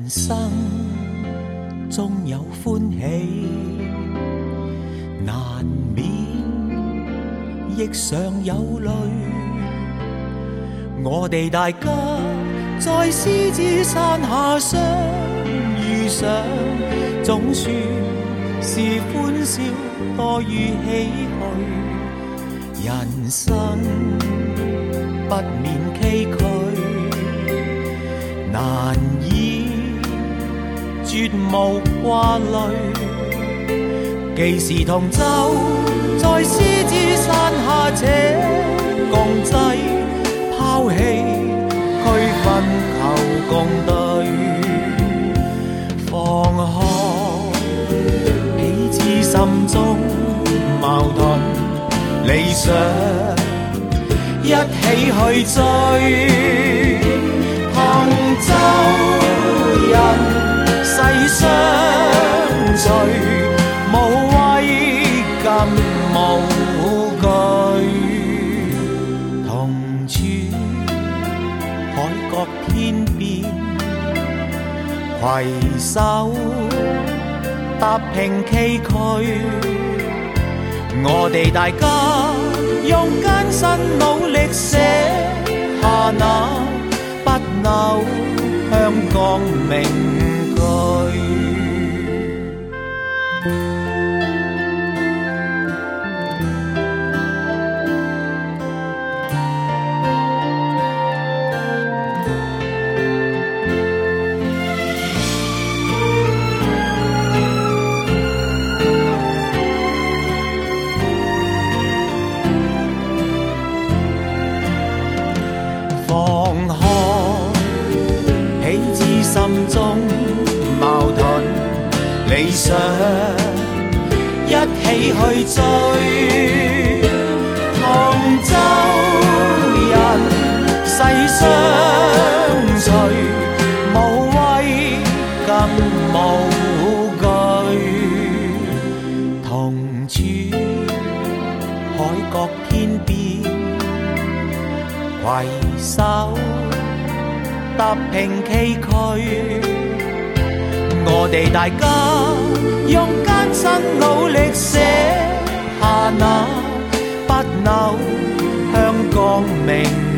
生終有歡喜，難免亦常有淚。我哋大家在獅子山下相遇上，總算是歡笑多於唏噓。人生不免崎嶇，難以絕無掛慮。既是同舟在獅子山下這共濟，拋棄區分求共對，放開彼此心中矛盾理想，一起去追。同舟人世相隨，無畏更無懼。同處海角天邊，攜手踏平崎嶇。我哋大家用艱辛努力寫下那不朽香港名句。放開彼此心中矛盾理想，一起去追。同舟人世相隨，無畏更無懼。同處海角天邊，攜手踏平崎嶇。我哋大家用艱辛努力寫下那不朽香港名